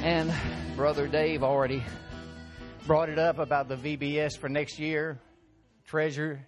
And Brother Dave already brought it up about the VBS for next year. Treasure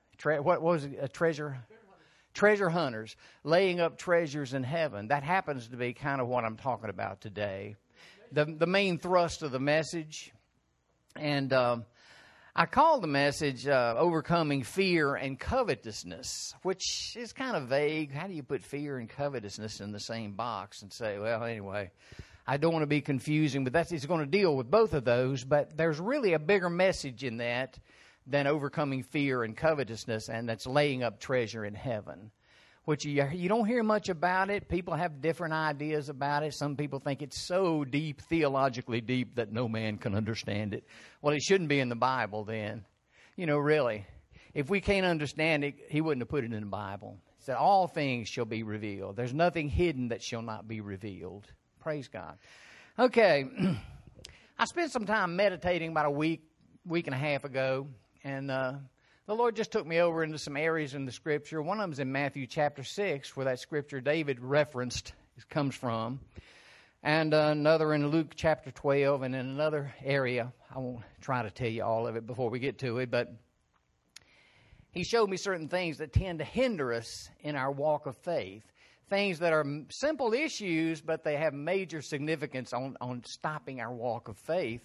hunters, laying up treasures in heaven. That happens to be kind of what I'm talking about today. The main thrust of the message. And I call the message Overcoming Fear and Covetousness, which is kind of vague. How do you put fear and covetousness in the same box and say, well, anyway, I don't want to be confusing, but it's going to deal with both of those. But there's really a bigger message in that than overcoming fear and covetousness, and that's laying up treasure in heaven, which you don't hear much about it. People have different ideas about it. Some people think it's so deep, theologically deep, that no man can understand it. Well, it shouldn't be in the Bible then. You know, really. If we can't understand it, he wouldn't have put it in the Bible. He said, all things shall be revealed. There's nothing hidden that shall not be revealed. Praise God. Okay. I spent some time meditating about a week and a half ago, and the Lord just took me over into some areas in the Scripture. One of them is in Matthew chapter 6, where that Scripture David referenced comes from. And another in Luke chapter 12, and in another area. I won't try to tell you all of it before we get to it, but he showed me certain things that tend to hinder us in our walk of faith. Things that are simple issues, but they have major significance on stopping our walk of faith.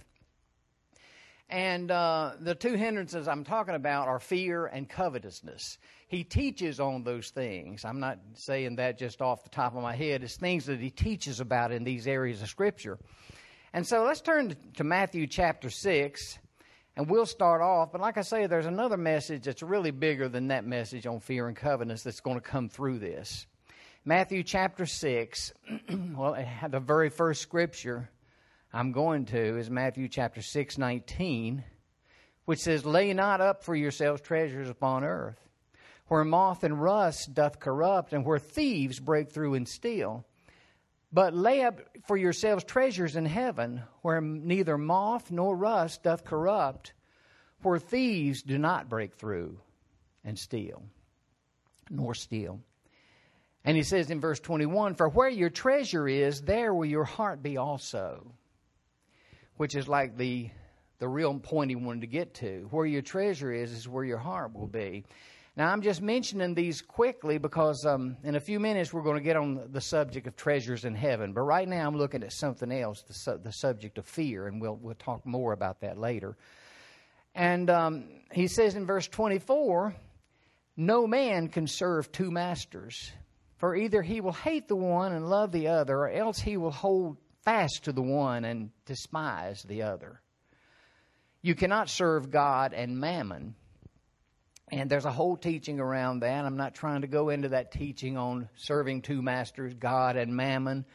And the two hindrances I'm talking about are fear and covetousness. He teaches on those things. I'm not saying that just off the top of my head. It's things that he teaches about in these areas of Scripture. And so let's turn to Matthew chapter 6, and we'll start off. But like I say, there's another message that's really bigger than that message on fear and covetousness that's going to come through this. Matthew chapter 6, well, the very first Scripture I'm going to is Matthew chapter 6:19, which says, Lay not up for yourselves treasures upon earth, where moth and rust doth corrupt, and where thieves break through and steal. But lay up for yourselves treasures in heaven, where neither moth nor rust doth corrupt, where thieves do not break through and steal, nor steal. And he says in verse 21, For where your treasure is, there will your heart be also. Which is like the real point he wanted to get to. Where your treasure is where your heart will be. Now, I'm just mentioning these quickly because in a few minutes we're going to get on the subject of treasures in heaven. But right now I'm looking at something else, the subject of fear, and we'll talk more about that later. And he says in verse 24, No man can serve two masters, for either he will hate the one and love the other, or else he will hold fast to the one and despise the other. You cannot serve God and mammon. And there's a whole teaching around that. I'm not trying to go into that teaching on serving two masters, God and mammon.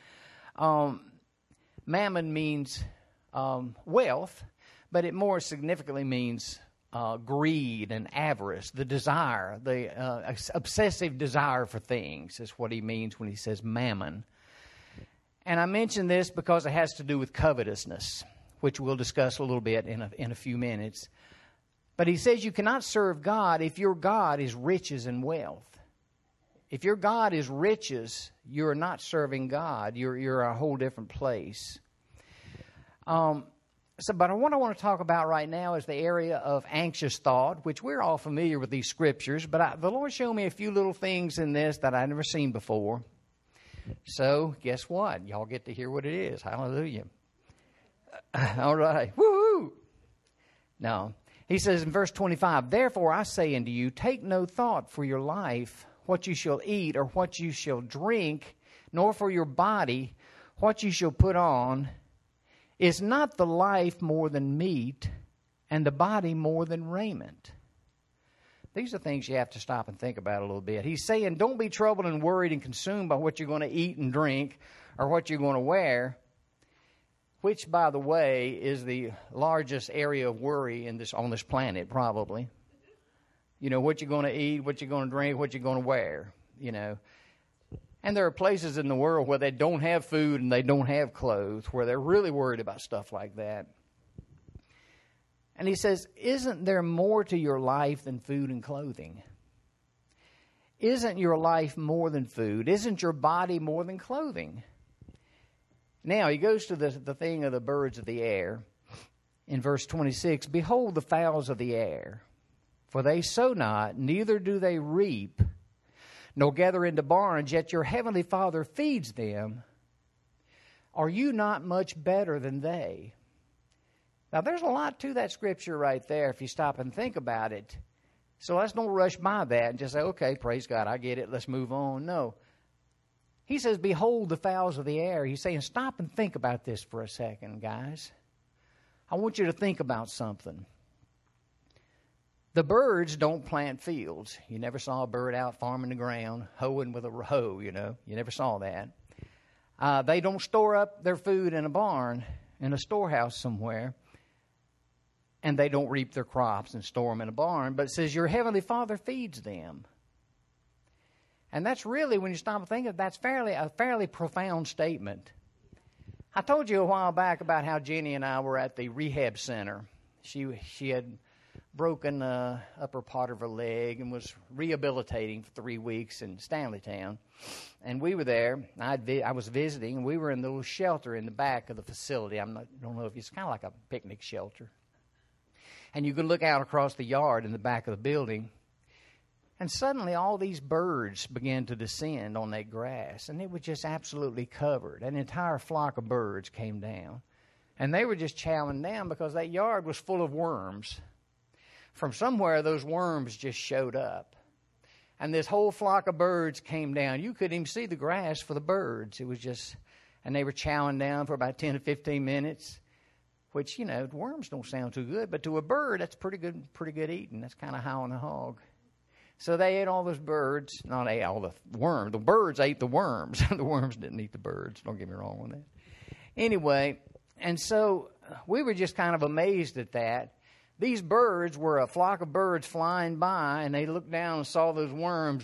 Mammon means wealth, but it more significantly means greed and avarice, the desire, the obsessive desire for things is what he means when he says mammon. And I mention this because it has to do with covetousness, which we'll discuss a little bit in a few minutes. But he says you cannot serve God if your God is riches and wealth. If your God is riches, you're not serving God. You're a whole different place. But what I want to talk about right now is the area of anxious thought, which we're all familiar with these scriptures. But the Lord showed me a few little things in this that I'd never seen before. So, guess what? Y'all get to hear what it is. Hallelujah. All right. Woo-hoo! Now, he says in verse 25, Therefore I say unto you, take no thought for your life, what you shall eat or what you shall drink, nor for your body, what you shall put on. Is not the life more than meat, and the body more than raiment? These are things you have to stop and think about a little bit. He's saying don't be troubled and worried and consumed by what you're going to eat and drink or what you're going to wear, which, by the way, is the largest area of worry on this planet, probably. You know, what you're going to eat, what you're going to drink, what you're going to wear, you know. And there are places in the world where they don't have food and they don't have clothes, where they're really worried about stuff like that. And he says, isn't there more to your life than food and clothing? Isn't your life more than food? Isn't your body more than clothing? Now, he goes to the thing of the birds of the air. In verse 26, behold the fowls of the air, for they sow not, neither do they reap, nor gather into barns, yet your heavenly Father feeds them. Are you not much better than they? Now, there's a lot to that scripture right there if you stop and think about it. So let's don't rush by that and just say, okay, praise God, I get it, let's move on. No. He says, behold the fowls of the air. He's saying, stop and think about this for a second, guys. I want you to think about something. The birds don't plant fields. You never saw a bird out farming the ground, hoeing with a hoe, you know. You never saw that. They don't store up their food in a barn, in a storehouse somewhere. And they don't reap their crops and store them in a barn. But it says your heavenly Father feeds them. And that's really, when you stop and think of it, that's a fairly profound statement. I told you a while back about how Jenny and I were at the rehab center. She had broken the upper part of her leg and was rehabilitating for 3 weeks in Stanleytown. And we were there. I was visiting, and we were in the little shelter in the back of the facility. I don't know if it's kind of like a picnic shelter. And you could look out across the yard in the back of the building. And suddenly all these birds began to descend on that grass. And it was just absolutely covered. An entire flock of birds came down. And they were just chowing down because that yard was full of worms. From somewhere, those worms just showed up. And this whole flock of birds came down. You couldn't even see the grass for the birds. It was just, and they were chowing down for about 10 to 15 minutes. Which, you know, worms don't sound too good. But to a bird, that's pretty good eating. That's kind of high on the hog. So they ate all those birds. Not ate all the worms. The birds ate the worms. The worms didn't eat the birds. Don't get me wrong on that. Anyway, and so we were just kind of amazed at that. These birds were a flock of birds flying by, and they looked down and saw those worms.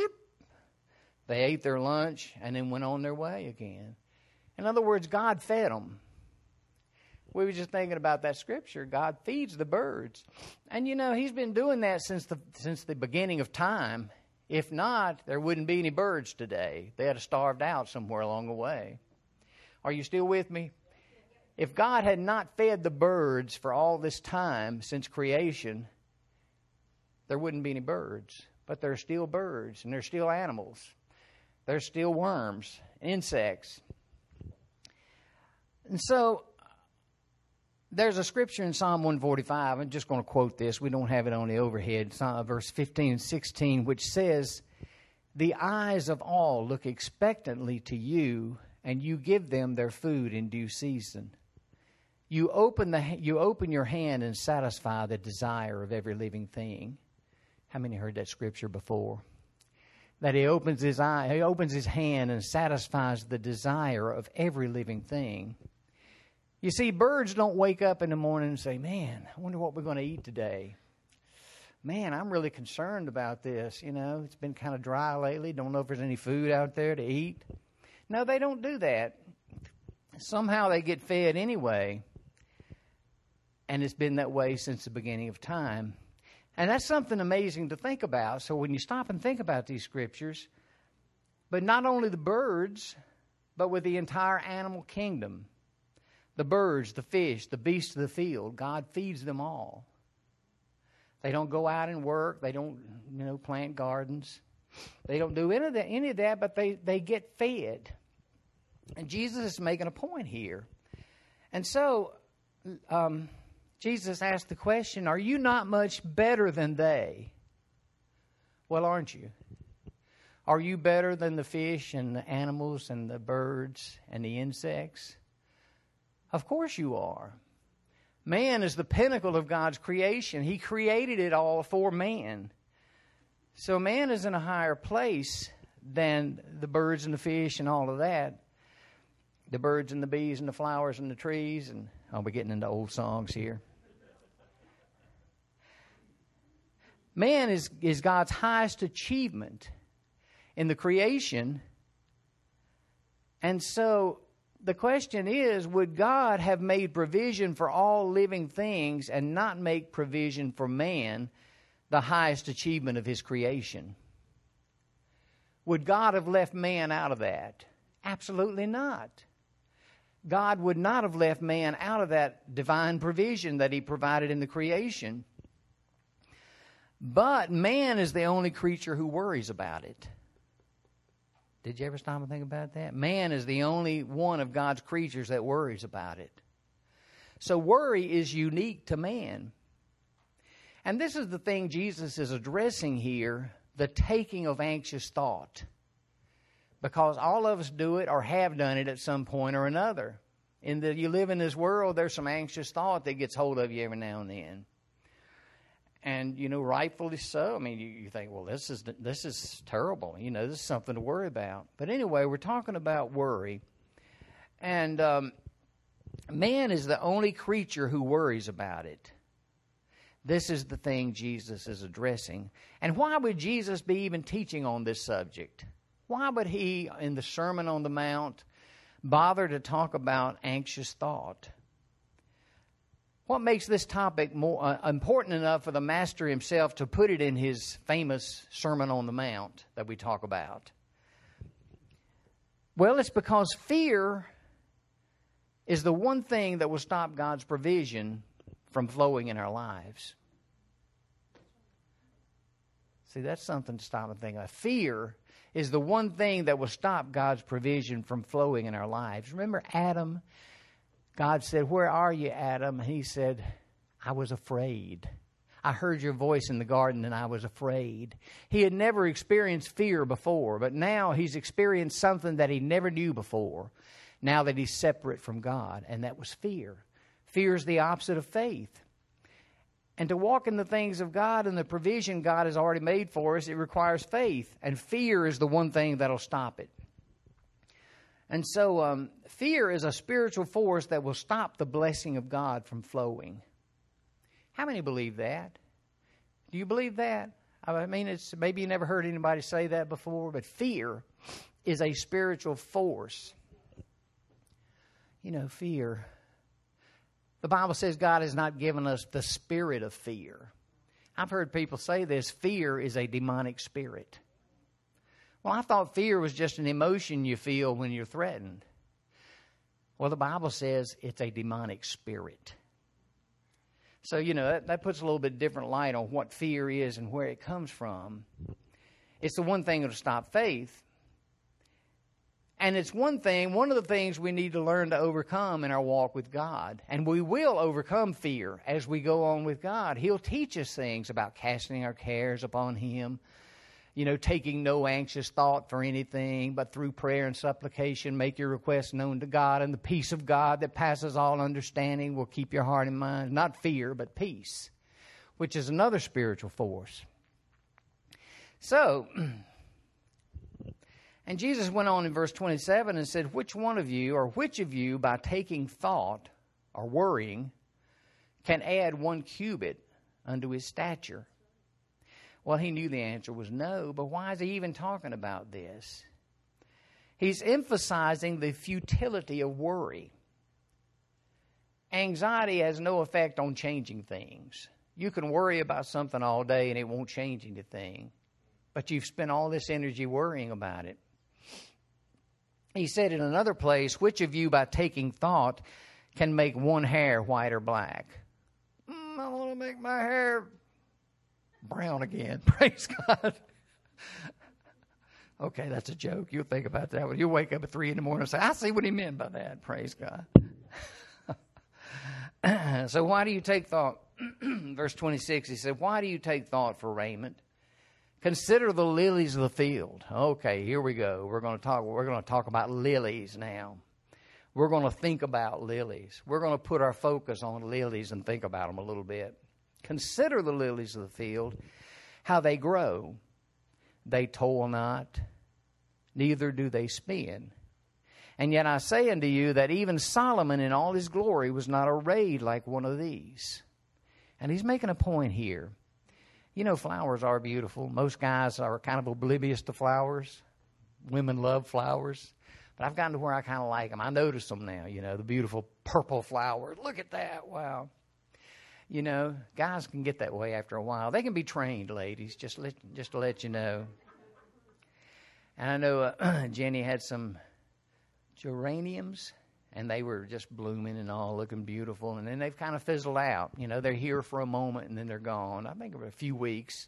They ate their lunch and then went on their way again. In other words, God fed them. We were just thinking about that scripture. God feeds the birds. And, you know, he's been doing that since the beginning of time. If not, there wouldn't be any birds today. They had to starved out somewhere along the way. Are you still with me? If God had not fed the birds for all this time since creation, there wouldn't be any birds. But there are still birds, and there's still animals. There's still worms, insects. And so there's a scripture in Psalm 145. I'm just going to quote this. We don't have it on the overhead. Verse 15 and 16, which says, the eyes of all look expectantly to you, and you give them their food in due season. You open your hand and satisfy the desire of every living thing. How many heard that scripture before? That he opens his hand and satisfies the desire of every living thing. You see, birds don't wake up in the morning and say, man, I wonder what we're going to eat today. Man, I'm really concerned about this. You know, it's been kind of dry lately. Don't know if there's any food out there to eat. No, they don't do that. Somehow they get fed anyway. And it's been that way since the beginning of time. And that's something amazing to think about. So when you stop and think about these scriptures, but not only the birds, but with the entire animal kingdom, the birds, the fish, the beasts of the field, God feeds them all. They don't go out and work. They don't, plant gardens. They don't do any of that, but they get fed. And Jesus is making a point here. And so Jesus asked the question, are you not much better than they? Well, aren't you? Are you better than the fish and the animals and the birds and the insects? Of course you are. Man is the pinnacle of God's creation. He created it all for man. So man is in a higher place than the birds and the fish and all of that. The birds and the bees and the flowers and the trees. And I'll be getting into old songs here. Man is God's highest achievement in the creation. And so the question is, would God have made provision for all living things and not make provision for man, the highest achievement of his creation? Would God have left man out of that? Absolutely not. God would not have left man out of that divine provision that he provided in the creation. But man is the only creature who worries about it. Did you ever stop and think about that? Man is the only one of God's creatures that worries about it. So worry is unique to man. And this is the thing Jesus is addressing here, the taking of anxious thought. Because all of us do it or have done it at some point or another. You live in this world, there's some anxious thought that gets hold of you every now and then. And, rightfully so. I mean, you think, well, this is terrible. This is something to worry about. But anyway, we're talking about worry. And man is the only creature who worries about it. This is the thing Jesus is addressing. And why would Jesus be even teaching on this subject? Why would he, in the Sermon on the Mount, bother to talk about anxious thought? What makes this topic more important enough for the Master himself to put it in his famous Sermon on the Mount that we talk about? Well, it's because fear is the one thing that will stop God's provision from flowing in our lives. See, that's something to stop and think about. Fear is the one thing that will stop God's provision from flowing in our lives. Remember Adam? God said, "Where are you, Adam?" And he said, "I was afraid. I heard your voice in the garden and I was afraid." He had never experienced fear before, but now he's experienced something that he never knew before, now that he's separate from God, and that was fear. Fear is the opposite of faith. And to walk in the things of God and the provision God has already made for us, it requires faith. And fear is the one thing that'll stop it. And so fear is a spiritual force that will stop the blessing of God from flowing. How many believe that? Do you believe that? I mean, it's maybe you never heard anybody say that before, but fear is a spiritual force. Fear. The Bible says God has not given us the spirit of fear. I've heard people say this, fear is a demonic spirit. Well, I thought fear was just an emotion you feel when you're threatened. Well, the Bible says it's a demonic spirit. So, that puts a little bit different light on what fear is and where it comes from. It's the one thing that'll stop faith. And it's one of the things we need to learn to overcome in our walk with God. And we will overcome fear as we go on with God. He'll teach us things about casting our cares upon Him, taking no anxious thought for anything, but through prayer and supplication, make your requests known to God, and the peace of God that passes all understanding will keep your heart and mind. Not fear, but peace, which is another spiritual force. So, and Jesus went on in verse 27 and said, which of you, by taking thought or worrying, can add 1 cubit unto his stature? Well, he knew the answer was no, but why is he even talking about this? He's emphasizing the futility of worry. Anxiety has no effect on changing things. You can worry about something all day and it won't change anything, but you've spent all this energy worrying about it. He said in another place, which of you by taking thought can make 1 hair white or black? I want to make my hair brown again. Praise God. Okay, that's a joke. You'll think about that. You'll wake up at 3 in the morning and say, I see what he meant by that. Praise God. So why do you take thought? Verse 26, he said, why do you take thought for raiment? Consider the lilies of the field. Okay, here we go. We're going to talk about lilies now. We're going to think about lilies. We're going to put our focus on lilies and think about them a little bit. Consider the lilies of the field, how they grow. They toil not, neither do they spin. And yet I say unto you that even Solomon in all his glory was not arrayed like one of these. And he's making a point here. Flowers are beautiful. Most guys are kind of oblivious to flowers. Women love flowers. But I've gotten to where I kind of like them. I notice them now, the beautiful purple flowers. Look at that. Wow. Guys can get that way after a while. They can be trained, ladies, just to let you know. And I know Jenny had some geraniums. And they were just blooming and all looking beautiful. And then they've kind of fizzled out. You know, they're here for a moment and then they're gone. I think of a few weeks.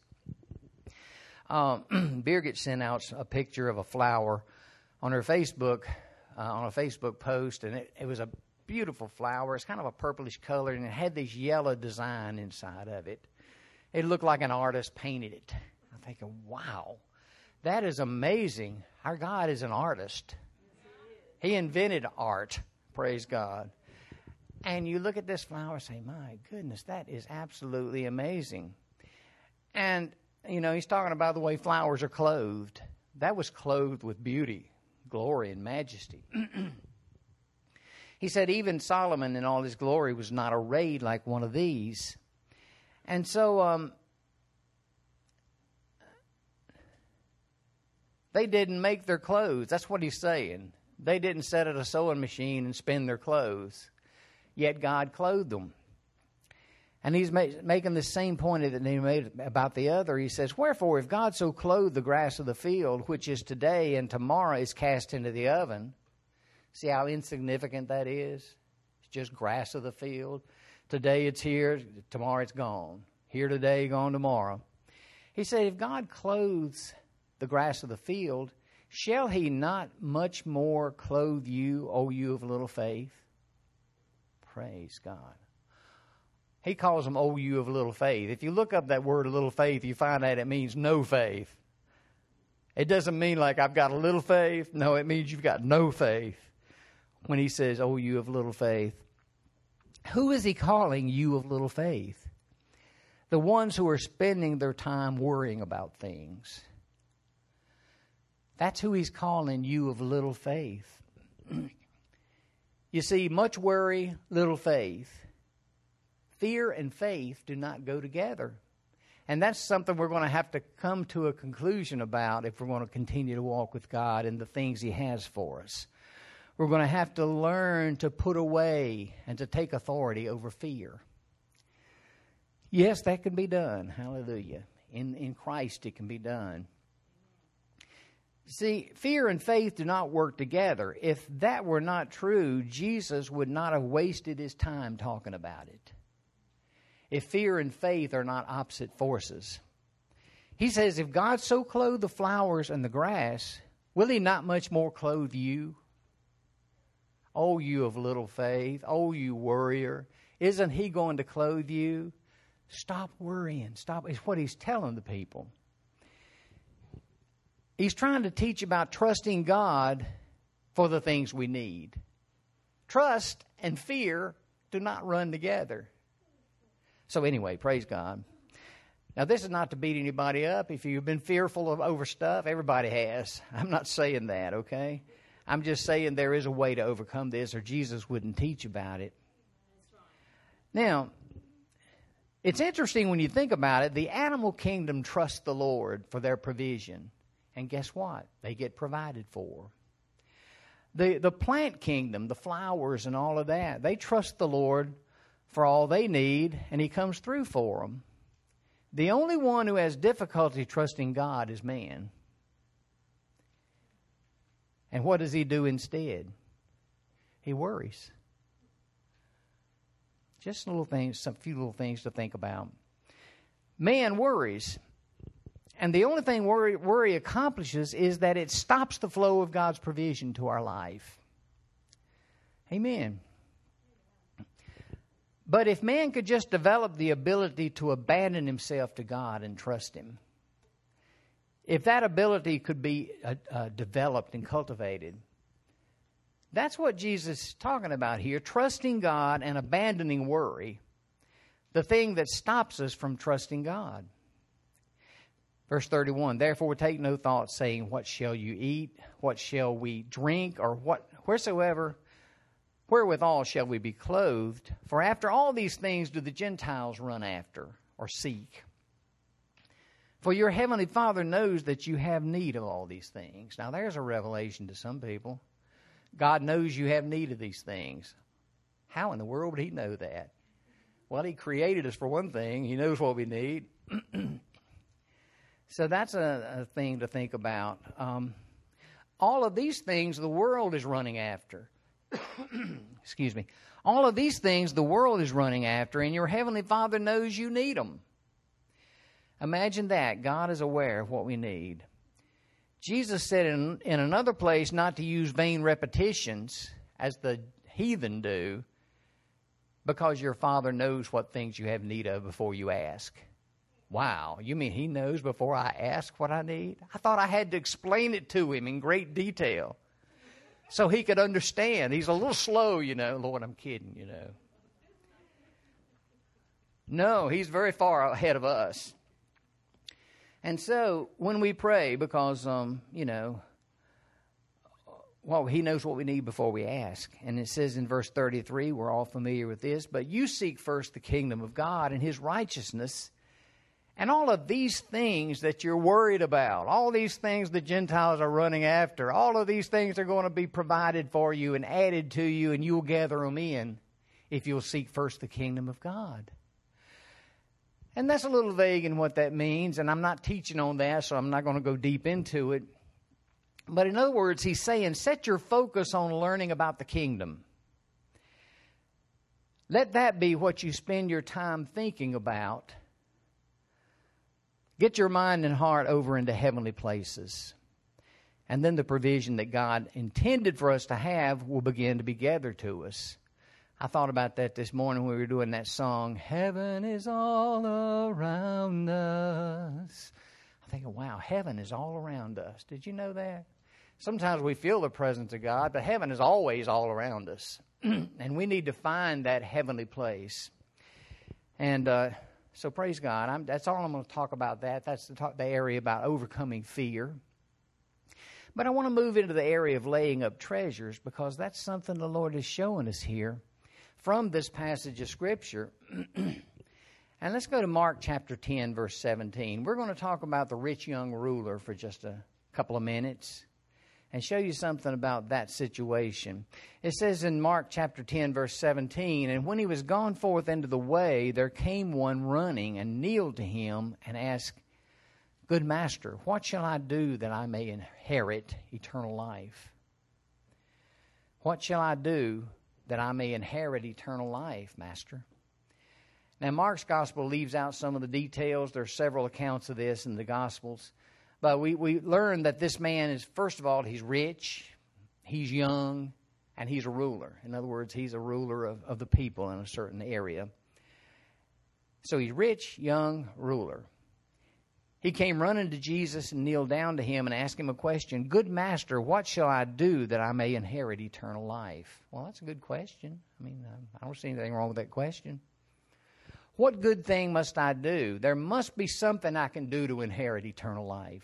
Birgit sent out a picture of a flower on her Facebook, on a Facebook post. And it was a beautiful flower. It's kind of a purplish color. And it had this yellow design inside of it. It looked like an artist painted it. I'm thinking, wow, that is amazing. Our God is an artist. He invented art. Praise God. And you look at this flower and say, my goodness, that is absolutely amazing. And, you know, he's talking about the way flowers are clothed. That was clothed with beauty, glory, and majesty. He said even Solomon in all his glory was not arrayed like one of these. And so they didn't make their clothes. That's what he's saying. They didn't sit at a sewing machine and spin their clothes. Yet God clothed them. And he's making the same point that he made about the other. He says, wherefore, if God so clothed the grass of the field, which is today and tomorrow is cast into the oven. See how insignificant that is? It's just grass of the field. Today it's here, tomorrow it's gone. Here today, gone tomorrow. He said, if God clothes the grass of the field, shall he not much more clothe you, O you of little faith? Praise God. He calls them, O you of little faith. If you look up that word, little faith, you find out it means no faith. It doesn't mean like I've got a little faith. No, it means you've got no faith. When he says, O you of little faith. Who is he calling you of little faith? The ones who are spending their time worrying about things. That's who he's calling you of little faith. You see, much worry, little faith. Fear and faith do not go together. And that's something we're going to have to come to a conclusion about if we're going to continue to walk with God and the things he has for us. We're going to have to learn to put away and to take authority over fear. Yes, that can be done. Hallelujah. In Christ it can be done. See, fear and faith do not work together. If that were not true, Jesus would not have wasted his time talking about it. If fear and faith are not opposite forces. He says, if God so clothed the flowers and the grass, will he not much more clothe you? Oh, you of little faith. Oh, you worrier. Isn't he going to clothe you? Stop worrying. Stop. It's what he's telling the people. He's trying to teach about trusting God for the things we need. Trust and fear do not run together. So anyway, praise God. Now, this is not to beat anybody up. If you've been fearful over stuff, everybody has. I'm not saying that, okay? I'm just saying there is a way to overcome this, or Jesus wouldn't teach about it. Now, it's interesting when you think about it. The animal kingdom trusts the Lord for their provision. And guess what? They get provided for. The plant kingdom, the flowers and all of that, they trust the Lord for all they need, and he comes through for them. The only one who has difficulty trusting God is man. And what does he do instead? He worries. Just little things, a few little things to think about. Man worries. And the only thing worry accomplishes is that it stops the flow of God's provision to our life. Amen. But if man could just develop the ability to abandon himself to God and trust him, if that ability could be developed and cultivated, that's what Jesus is talking about here, trusting God and abandoning worry, the thing that stops us from trusting God. Verse 31, therefore take no thought, saying, what shall you eat? What shall we drink? Or wherewithal shall we be clothed? For after all these things do the Gentiles run after or seek. For your heavenly Father knows that you have need of all these things. Now there's a revelation to some people. God knows you have need of these things. How in the world would he know that? Well, he created us for one thing. He knows what we need. So that's a thing to think about. All of these things the world is running after. Excuse me. All of these things the world is running after, and your Heavenly Father knows you need them. Imagine that. God is aware of what we need. Jesus said in another place not to use vain repetitions as the heathen do, because your Father knows what things you have need of before you ask. Wow, you mean He knows before I ask what I need? I thought I had to explain it to Him in great detail so He could understand. He's a little slow, Lord, I'm kidding, No, He's very far ahead of us. And so when we pray, because, He knows what we need before we ask. And it says in verse 33, we're all familiar with this, but you seek first the kingdom of God and His righteousness, and all of these things that you're worried about, all these things the Gentiles are running after, all of these things are going to be provided for you and added to you, and you'll gather them in if you'll seek first the kingdom of God. And that's a little vague in what that means, and I'm not teaching on that, so I'm not going to go deep into it. But in other words, he's saying, set your focus on learning about the kingdom. Let that be what you spend your time thinking about. Get your mind and heart over into heavenly places. And then the provision that God intended for us to have will begin to be gathered to us. I thought about that this morning when we were doing that song, Heaven is all around us. I'm thinking, wow, heaven is all around us. Did you know that? Sometimes we feel the presence of God, but heaven is always all around us. And we need to find that heavenly place. And so praise God. That's all I'm going to talk about that. That's the area about overcoming fear. But I want to move into the area of laying up treasures, because that's something the Lord is showing us here from this passage of Scripture. And let's go to Mark chapter 10, verse 17. We're going to talk about the rich young ruler for just a couple of minutes and show you something about that situation. It says in Mark chapter 10, verse 17, and when he was gone forth into the way, there came one running and kneeled to him and asked, Good master, what shall I do that I may inherit eternal life? What shall I do that I may inherit eternal life, master? Now, Mark's gospel leaves out some of the details. There are several accounts of this in the gospels. But we learn that this man is, first of all, he's rich, he's young, and he's a ruler. In other words, he's a ruler of the people in a certain area. So he's rich, young, ruler. He came running to Jesus and kneeled down to him and asked him a question. Good master, what shall I do that I may inherit eternal life? Well, that's a good question. I don't see anything wrong with that question. What good thing must I do? There must be something I can do to inherit eternal life.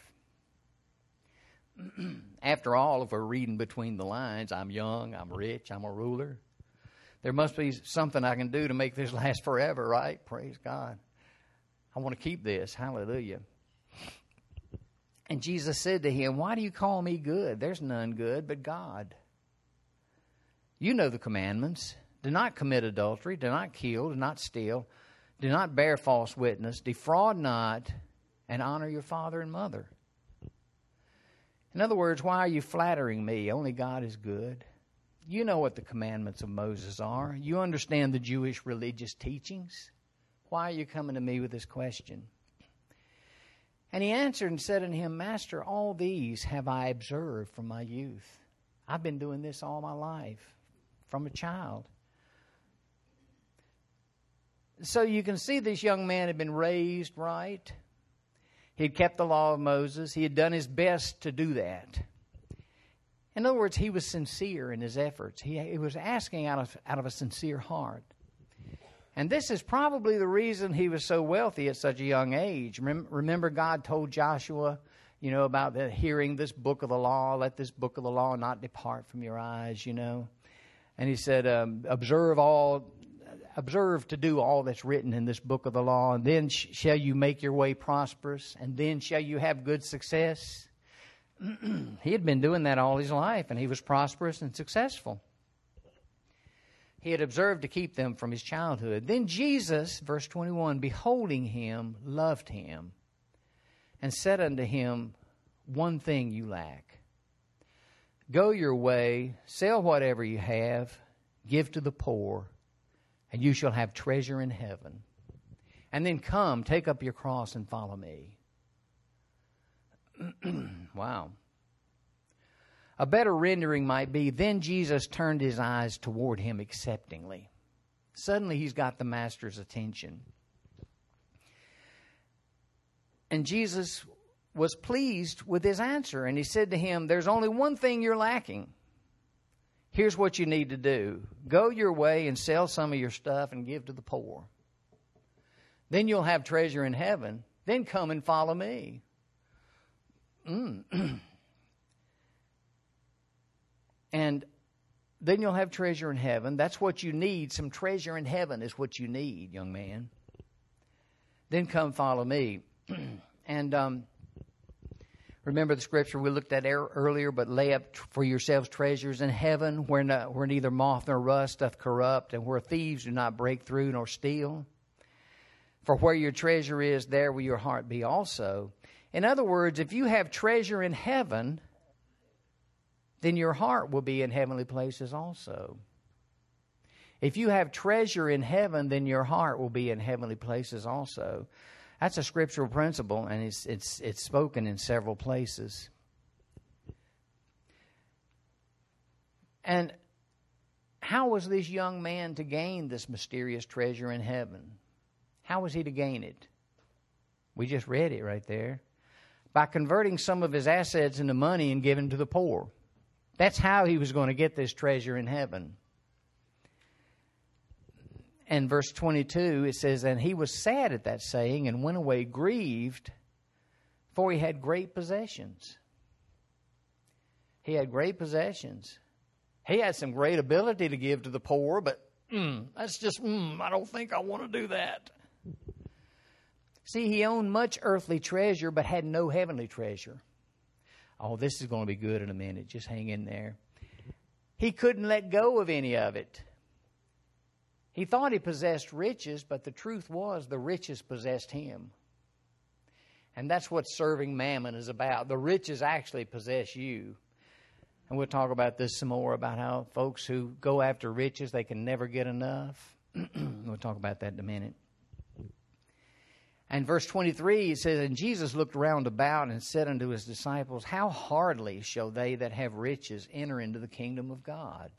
After all, if we're reading between the lines, I'm young, I'm rich, I'm a ruler. There must be something I can do to make this last forever, right? Praise God. I want to keep this. Hallelujah. And Jesus said to him, Why do you call me good? There's none good but God. You know the commandments. Do not commit adultery. Do not kill. Do not steal. Do not bear false witness. Defraud not. And honor your father and mother. In other words, why are you flattering me? Only God is good. You know what the commandments of Moses are. You understand the Jewish religious teachings. Why are you coming to me with this question? And he answered and said unto him, Master, all these have I observed from my youth. I've been doing this all my life, from a child. So you can see this young man had been raised right. He had kept the law of Moses. He had done his best to do that. In other words, he was sincere in his efforts. He was asking out of a sincere heart. And this is probably the reason he was so wealthy at such a young age. Remember, God told Joshua, about hearing this book of the law. Let this book of the law not depart from your eyes, And he said, observe to do all that's written in this book of the law, and then shall you make your way prosperous, and then shall you have good success. He had been doing that all his life, and he was prosperous and successful. He had observed to keep them from his childhood. Then Jesus, verse 21, beholding him, loved him, and said unto him, One thing you lack. Go your way, sell whatever you have, give to the poor, and you shall have treasure in heaven. And then come, take up your cross and follow me. Wow. A better rendering might be, then Jesus turned his eyes toward him acceptingly. Suddenly he's got the master's attention. And Jesus was pleased with his answer, and he said to him, there's only one thing you're lacking. Here's what you need to do. Go your way and sell some of your stuff and give to the poor. Then you'll have treasure in heaven. Then come and follow me. And then you'll have treasure in heaven. That's what you need. Some treasure in heaven is what you need, young man. Then come follow me. And remember the scripture we looked at earlier, but lay up for yourselves treasures in heaven where neither moth nor rust doth corrupt, and where thieves do not break through nor steal. For where your treasure is, there will your heart be also. In other words, if you have treasure in heaven, then your heart will be in heavenly places also. If you have treasure in heaven, then your heart will be in heavenly places also. That's a scriptural principle, and it's spoken in several places. And how was this young man to gain this mysterious treasure in heaven? How was he to gain it? We just read it right there. By converting some of his assets into money and giving to the poor. That's how he was going to get this treasure in heaven. And verse 22, it says, and he was sad at that saying and went away grieved, for he had great possessions. He had great possessions. He had some great ability to give to the poor, but that's just, I don't think I want to do that. See, he owned much earthly treasure, but had no heavenly treasure. Oh, this is going to be good in a minute. Just hang in there. He couldn't let go of any of it. He thought he possessed riches, but the truth was the riches possessed him. And that's what serving mammon is about. The riches actually possess you. And we'll talk about this some more, about how folks who go after riches, they can never get enough. We'll talk about that in a minute. And verse 23, it says, and Jesus looked round about and said unto his disciples, how hardly shall they that have riches enter into the kingdom of God?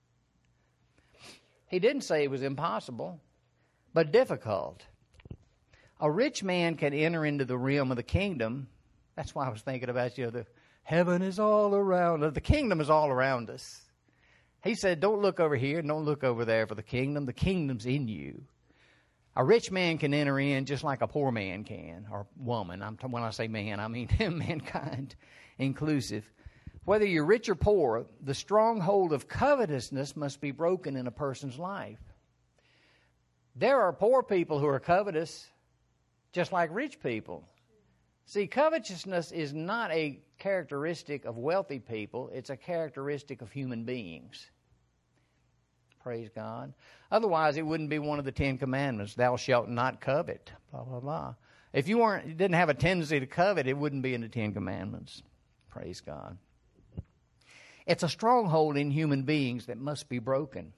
He didn't say it was impossible, but difficult. A rich man can enter into the realm of the kingdom. That's why I was thinking about, the heaven is all around us. The kingdom is all around us. He said, don't look over here, don't look over there for the kingdom. The kingdom's in you. A rich man can enter in just like a poor man can, or woman. When I say man, I mean mankind inclusive. Whether you're rich or poor, the stronghold of covetousness must be broken in a person's life. There are poor people who are covetous, just like rich people. See, covetousness is not a characteristic of wealthy people. It's a characteristic of human beings. Praise God. Otherwise, it wouldn't be one of the 10 commandments. Thou shalt not covet. Blah, blah, blah. If you didn't have a tendency to covet, it wouldn't be in the 10 commandments. Praise God. It's a stronghold in human beings that must be broken.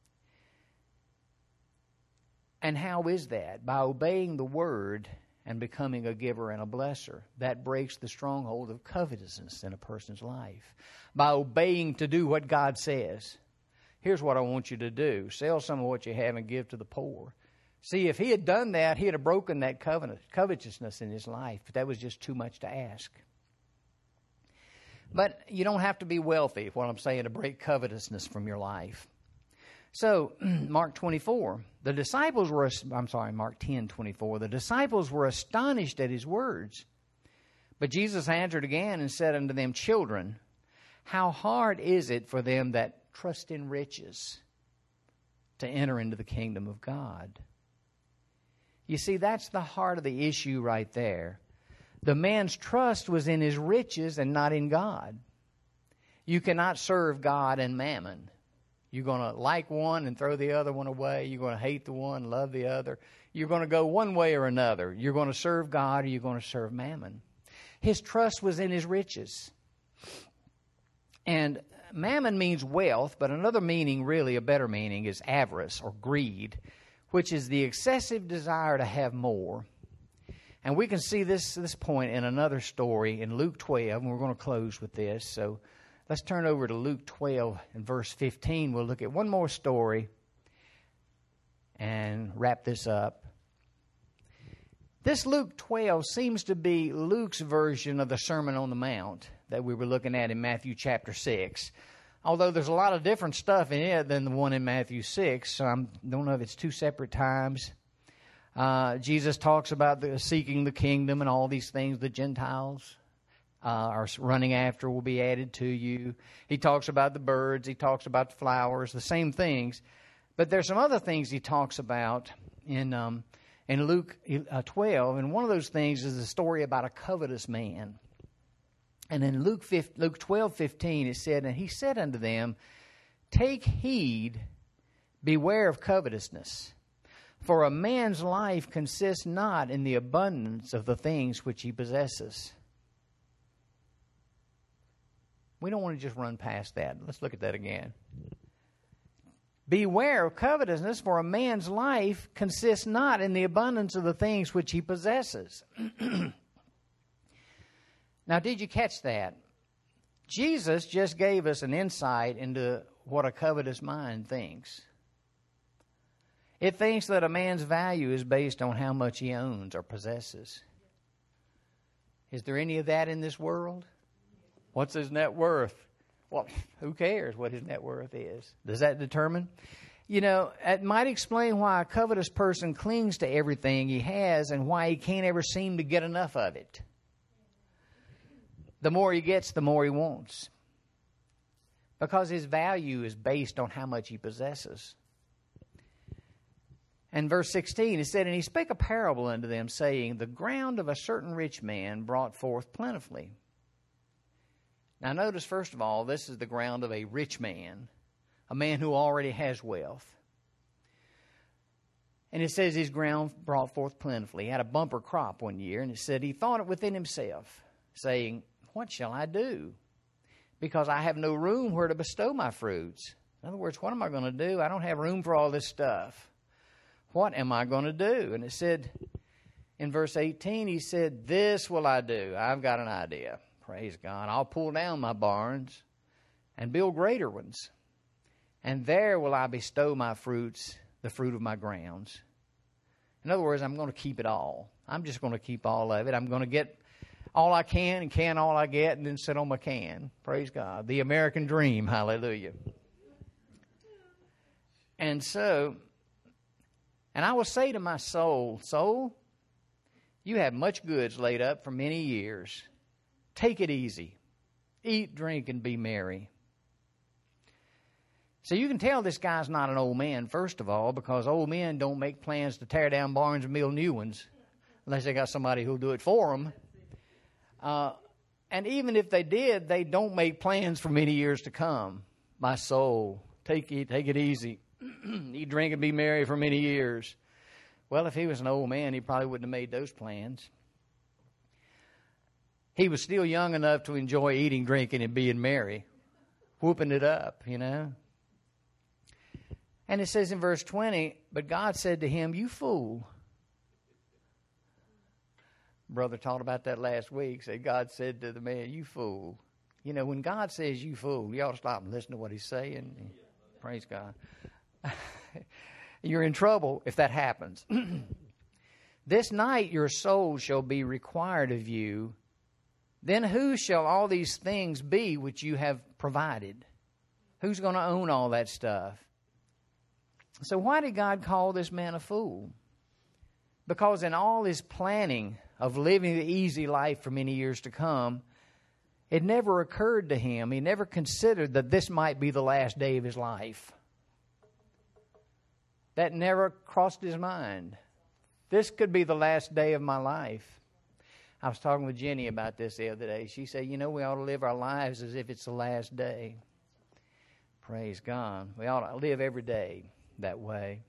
And how is that? By obeying the word and becoming a giver and a blesser. That breaks the stronghold of covetousness in a person's life. By obeying to do what God says. Here's what I want you to do. Sell some of what you have and give to the poor. See, if he had done that, he'd have broken that covetousness in his life. But that was just too much to ask. But you don't have to be wealthy, what I'm saying, to break covetousness from your life. So, Mark 10:24, the disciples were astonished at his words. But Jesus answered again and said unto them, children, how hard is it for them that trust in riches to enter into the kingdom of God? You see, that's the heart of the issue right there. The man's trust was in his riches and not in God. You cannot serve God and mammon. You're going to like one and throw the other one away. You're going to hate the one, love the other. You're going to go one way or another. You're going to serve God or you're going to serve mammon. His trust was in his riches. And mammon means wealth, but another meaning, really a better meaning, is avarice or greed, which is the excessive desire to have more. And we can see this point in another story in Luke 12, and we're going to close with this. So let's turn over to Luke 12 and verse 15. We'll look at one more story and wrap this up. This Luke 12 seems to be Luke's version of the Sermon on the Mount that we were looking at in Matthew chapter 6. Although there's a lot of different stuff in it than the one in Matthew 6. So I don't know if it's two separate times. Jesus talks about seeking the kingdom and all these things the Gentiles are running after will be added to you. He talks about the birds. He talks about the flowers, the same things. But there's some other things he talks about in Luke 12. And one of those things is the story about a covetous man. And in Luke 12:15 it said, "And he said unto them, Take heed, beware of covetousness. For a man's life consists not in the abundance of the things which he possesses." We don't want to just run past that. Let's look at that again. "Beware of covetousness, for a man's life consists not in the abundance of the things which he possesses." Now, did you catch that? Jesus just gave us an insight into what a covetous mind thinks. It thinks that a man's value is based on how much he owns or possesses. Is there any of that in this world? What's his net worth? Well, who cares what his net worth is? Does that determine? You know, it might explain why a covetous person clings to everything he has and why he can't ever seem to get enough of it. The more he gets, the more he wants. Because his value is based on how much he possesses. And verse 16, it said, "And he spake a parable unto them, saying, The ground of a certain rich man brought forth plentifully." Now notice, first of all, this is the ground of a rich man, a man who already has wealth. And it says his ground brought forth plentifully. He had a bumper crop one year, and it said he thought it within himself, saying, What shall I do? Because I have no room where to bestow my fruits. In other words, what am I going to do? I don't have room for all this stuff. What am I going to do? And it said in verse 18, he said, This will I do. I've got an idea. Praise God. I'll pull down my barns and build greater ones. And there will I bestow my fruits, the fruit of my grounds. In other words, I'm going to keep it all. I'm just going to keep all of it. I'm going to get all I can and can all I get and then sit on my can. Praise God. The American dream. Hallelujah. And so, and I will say to my soul, Soul, you have much goods laid up for many years. Take it easy. Eat, drink, and be merry. So you can tell this guy's not an old man, first of all, because old men don't make plans to tear down barns and build new ones unless they got somebody who'll do it for them. And even if they did, they don't make plans for many years to come. My soul, take it easy. Eat, drink, and be merry for many years. Well, if he was an old man, he probably wouldn't have made those plans. He was still young enough to enjoy eating, drinking, and being merry, whooping it up, you know. And it says in verse 20, But God said to him, You fool. Brother taught about that last week. Said God said to the man, You fool. You know, when God says you fool, you ought to stop and listen to what he's saying. Praise God. You're in trouble if that happens. This night your soul shall be required of you. Then who shall all these things be which you have provided? Who's going to own all that stuff? So why did God call this man a fool? Because in all his planning of living the easy life for many years to come, it never occurred to him, he never considered that this might be the last day of his life. That never crossed his mind. This could be the last day of my life. I was talking with Jenny about this the other day. She said, you know, we ought to live our lives as if it's the last day. Praise God. We ought to live every day that way.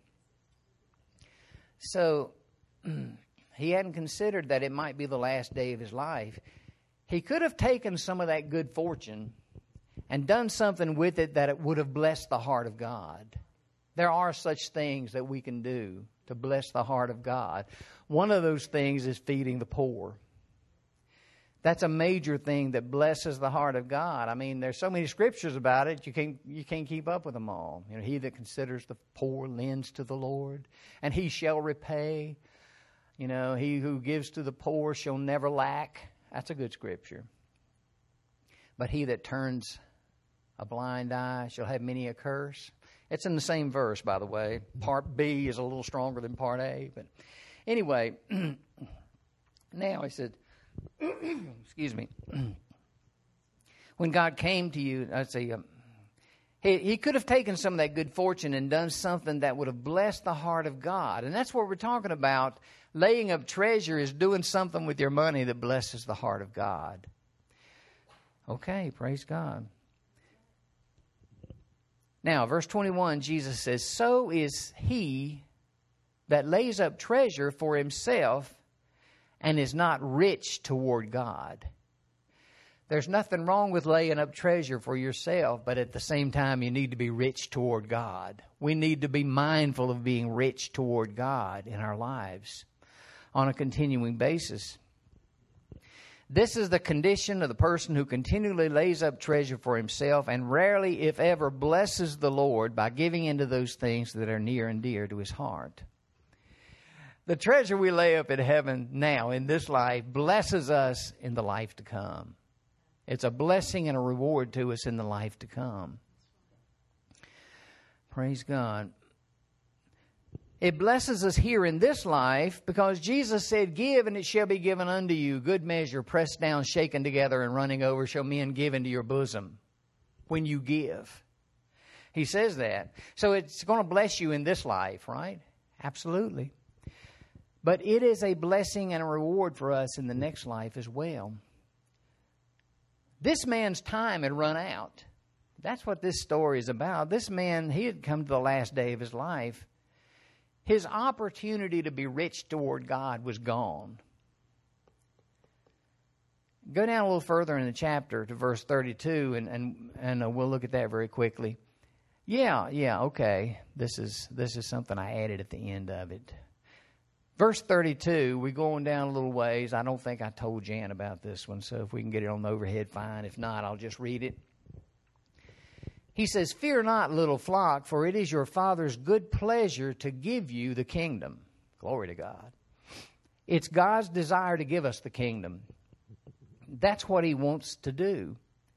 So he hadn't considered that it might be the last day of his life. He could have taken some of that good fortune and done something with it that it would have blessed the heart of God. There are such things that we can do to bless the heart of God. One of those things is feeding the poor. That's a major thing that blesses the heart of God. I mean, there's so many scriptures about it, you can't keep up with them all. You know, he that considers the poor lends to the Lord, and he shall repay. You know, he who gives to the poor shall never lack. That's a good scripture. But he that turns a blind eye shall have many a curse. It's in the same verse, by the way. Part B is a little stronger than part A. But anyway, now he said, excuse me. When God came to you, I'd say, he could have taken some of that good fortune and done something that would have blessed the heart of God. And that's what we're talking about. Laying up treasure is doing something with your money that blesses the heart of God. Okay, praise God. Now, verse 21, Jesus says, so is he that lays up treasure for himself and is not rich toward God. There's nothing wrong with laying up treasure for yourself, but at the same time, you need to be rich toward God. We need to be mindful of being rich toward God in our lives on a continuing basis. This is the condition of the person who continually lays up treasure for himself and rarely, if ever, blesses the Lord by giving into those things that are near and dear to his heart. The treasure we lay up in heaven now in this life blesses us in the life to come. It's a blessing and a reward to us in the life to come. Praise God. It blesses us here in this life because Jesus said, give and it shall be given unto you. Good measure, pressed down, shaken together, and running over shall men give into your bosom when you give. He says that. So it's going to bless you in this life, right? Absolutely. But it is a blessing and a reward for us in the next life as well. This man's time had run out. That's what this story is about. This man, he had come to the last day of his life. His opportunity to be rich toward God was gone. Go down a little further in the chapter to verse 32, and we'll look at that very quickly. Yeah, okay. This is something I added at the end of it. Verse 32, we're going down a little ways. I don't think I told Jan about this one, so if we can get it on the overhead, fine. If not, I'll just read it. He says, fear not, little flock, for it is your Father's good pleasure to give you the kingdom. Glory to God. It's God's desire to give us the kingdom. That's what he wants to do.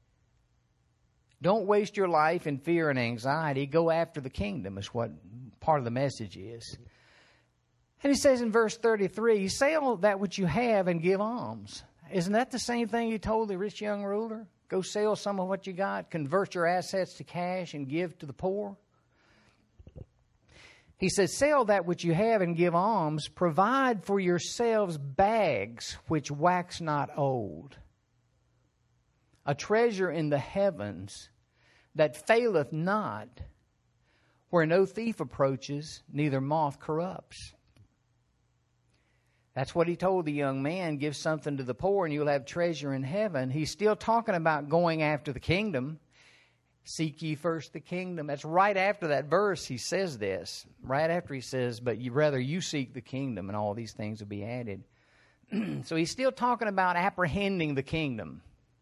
Don't waste your life in fear and anxiety. Go after the kingdom is what part of the message is. And he says in verse 33, sell that which you have and give alms. Isn't that the same thing he told the rich young ruler? Go sell some of what you got, convert your assets to cash and give to the poor. He says, sell that which you have and give alms. Provide for yourselves bags which wax not old. A treasure in the heavens that faileth not, where no thief approaches, neither moth corrupts. That's what he told the young man, give something to the poor and you'll have treasure in heaven. He's still talking about going after the kingdom. Seek ye first the kingdom. That's right after that verse he says this. Right after he says, but rather you seek the kingdom and all these things will be added. So he's still talking about apprehending the kingdom.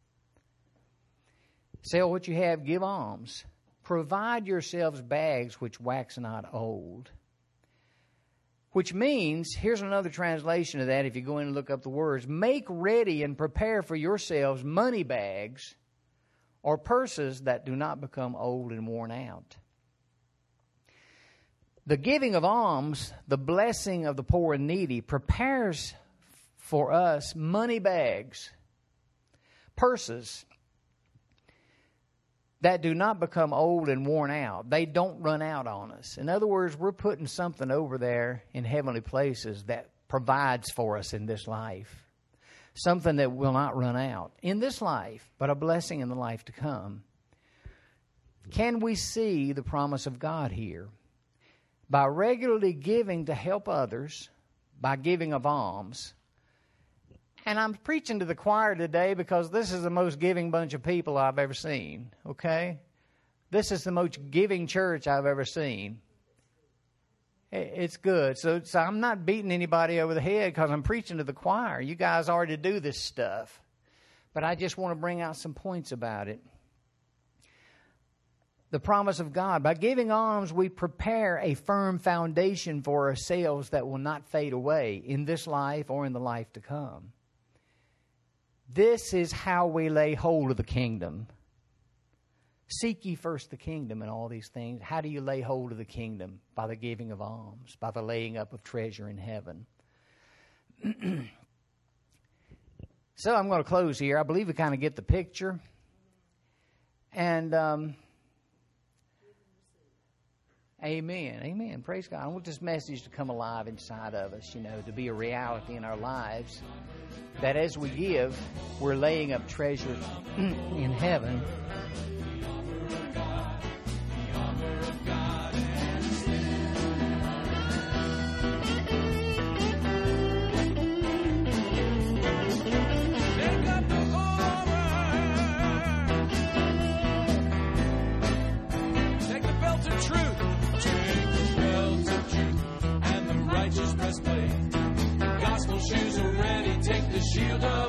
Sell what you have, give alms. Provide yourselves bags which wax not old. Which means, here's another translation of that if you go in and look up the words. Make ready and prepare for yourselves money bags or purses that do not become old and worn out. The giving of alms, the blessing of the poor and needy, prepares for us money bags, purses that do not become old and worn out. They don't run out on us. In other words, we're putting something over there in heavenly places that provides for us in this life. Something that will not run out in this life, but a blessing in the life to come. Can we see the promise of God here? By regularly giving to help others, by giving of alms, And I'm preaching to the choir today because this is the most giving bunch of people I've ever seen, okay? This is the most giving church I've ever seen. It's good. So I'm not beating anybody over the head because I'm preaching to the choir. You guys already do this stuff. But I just want to bring out some points about it. The promise of God. By giving alms, we prepare a firm foundation for ourselves that will not fade away in this life or in the life to come. This is how we lay hold of the kingdom. Seek ye first the kingdom and all these things. How do you lay hold of the kingdom? By the giving of alms, by the laying up of treasure in heaven. So I'm going to close here. I believe we kind of get the picture. And amen. Amen. Praise God. I want this message to come alive inside of us, to be a reality in our lives. That as we give, we're laying up treasure in heaven. Shoes are ready, take the shield up.